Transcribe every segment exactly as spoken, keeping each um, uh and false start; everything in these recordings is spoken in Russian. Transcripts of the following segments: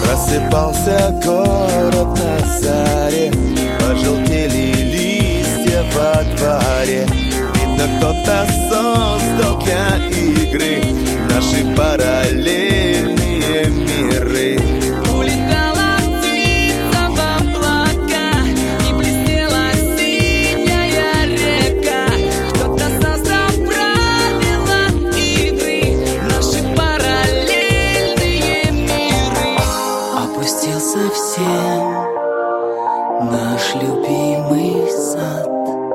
Просыпался город на заре, пожелтели листья во дворе. Видно, кто-то создал для игры наши параллельные миры. Улетала птица в облака, и блестела синяя река. Кто-то создал правила игры, наши параллельные миры. Опустился всем наш любимый сад.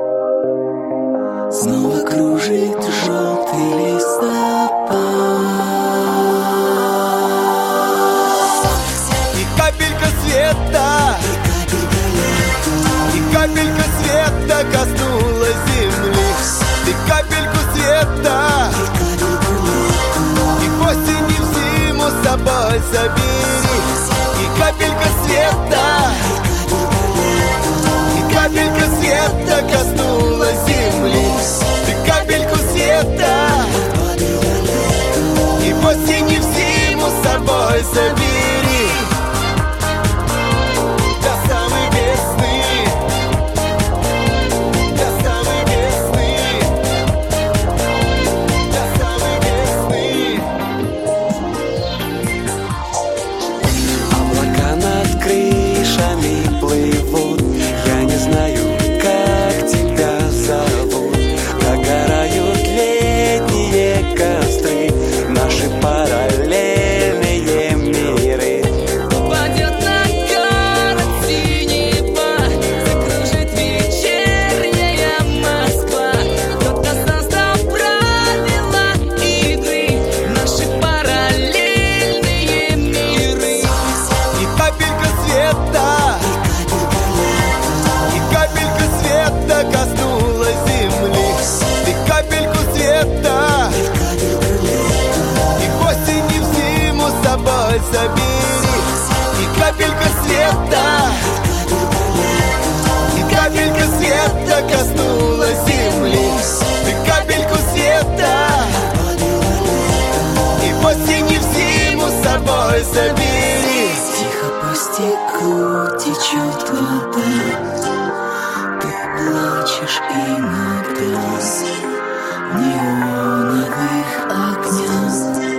Снова кружит желтый листопад. И капелька света, и капелька света коснулась земли. И капельку света, и в осень, и в зиму с собой забери. И капелька света, и капелька света коснулась земли. И капельку света, и в осень, и в зиму с собой забери. До самой весны, до самой весны, до самой весны. Облака над крышами плывут, я не знаю, как тебя зовут. Догорают летние костры, наши параллельные миры. Упадет на город синева, закружит вечерняя Москва. Кто-то создал правила игры, наши параллельные миры. И капелька света, и капелька света коснулась земли. И капельку света, и в осень, и в зиму с собой забери. И капелька света, и капелька света коснулась земли. И капельку света, и в осень, и в зиму с собой забери. Тихо по стеклу течет вода, ты плачешь иногда. Неоновых огнях